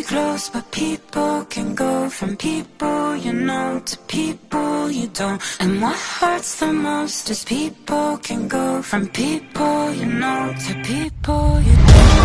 close, but people can go from people you know to people you don't. And what hurts the most is people can go from people you know to people you don't.